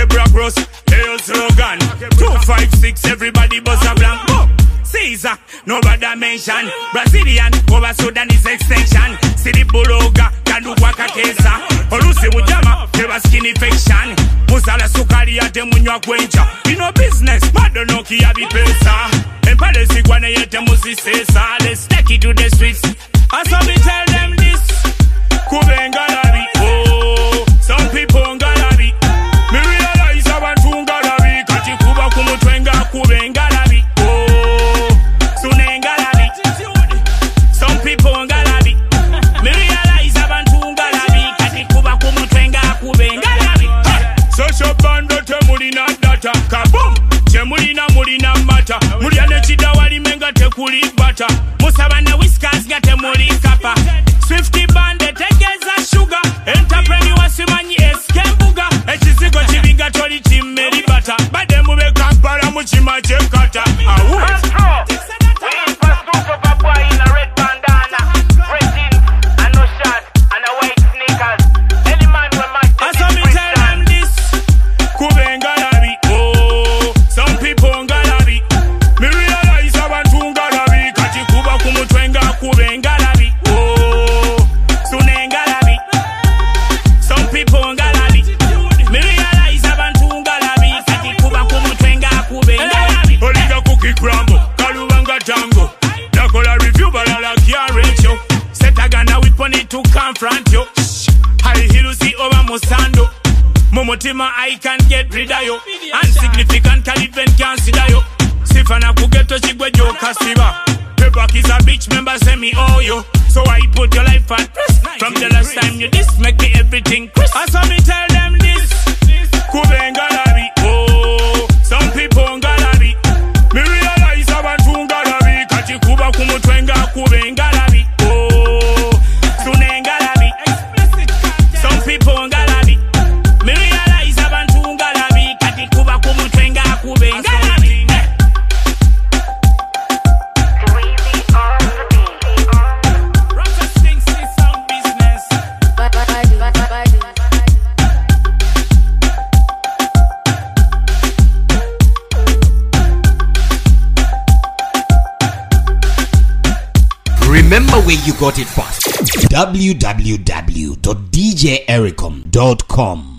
Quebra Gross, Leo Slogan 256, everybody buzz a blank. Caesar, nobody mention. Brazilian, over Sudanese extension. City Buloga, Kandukwaka Kesa. Olusi Mujama, Keba skin infection. Musala Sukari ate munywa kwencha. You know business, Madonoki yabi pesa. Empale Sigwane yete musisesa. Let's take it to the streets. I saw me tell them this. Kubenga labi, oh. Some people ngalabi. Me realize abantu ngalabi. Kati kuba kumutwenga kubenga labi, oh. Sunengalabi. Some people ngalabi. Me realize abantu ngalabi. Kati kuba kumutwenga kubenga labi. Social bando temulina data. Kaboom. Mulina mata. Muliane chida wali menga tekuli bata. Musabana whiskers nga temuli kapa. Swifty bande tegeza sugar. Entrepreneur simanyi eskembuga. Echizigo chibiga toli chimeri bata. Bade mube kampara muchima chekata. Confront you. High heels see over Mosando. Momotima I can't get rid of you. Insignificant can even consider you. Sifana kugeto chigwe jo kasiba. Pebak is a bitch member say me oh you. So I put your life at risk. From the last time you this make me everything crisp. I saw me tell them this. Kubenga labi, oh. Some people ngalabi. Me realize abantu ngalabi. Kati kuba kumutwenga kubenga labi, oh. Remember where you got it first. www.djericom.com